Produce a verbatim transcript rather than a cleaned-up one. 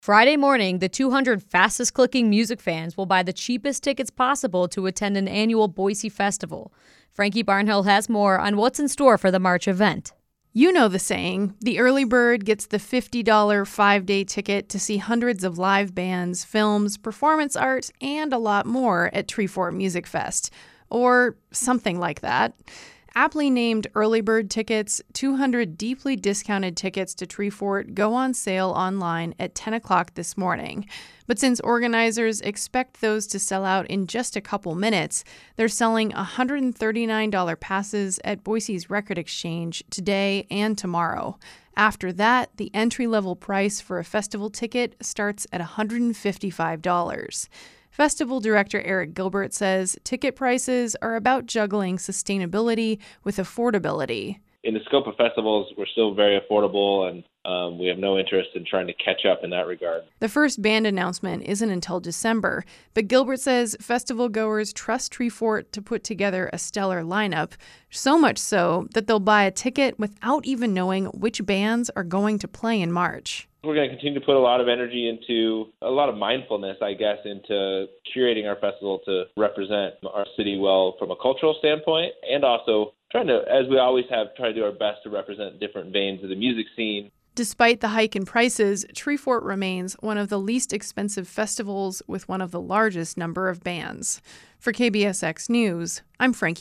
Friday morning, the two hundred fastest-clicking music fans will buy the cheapest tickets possible to attend an annual Boise festival. Frankie Barnhill has more on what's in store for the March event. You know the saying, the early bird gets the fifty dollars five-day ticket to see hundreds of live bands, films, performance art, and a lot more at Treefort Music Fest. Or something like that. Aptly named early bird tickets, two hundred deeply discounted tickets to Treefort go on sale online at ten o'clock this morning. But since organizers expect those to sell out in just a couple minutes, they're selling one hundred thirty-nine dollars passes at Boise's Record Exchange today and tomorrow. After that, the entry-level price for a festival ticket starts at one hundred fifty-five dollars. Festival director Eric Gilbert says ticket prices are about juggling sustainability with affordability. In the scope of festivals, we're still very affordable, and um, we have no interest in trying to catch up in that regard. The first band announcement isn't until December, but Gilbert says festival goers trust Treefort to put together a stellar lineup, so much so that they'll buy a ticket without even knowing which bands are going to play in March. We're going to continue to put a lot of energy into, a lot of mindfulness, I guess, into curating our festival to represent our city well from a cultural standpoint, and also trying to, as we always have, try to do our best to represent different veins of the music scene. Despite the hike in prices, Treefort remains one of the least expensive festivals with one of the largest number of bands. For K B S X News, I'm Frankie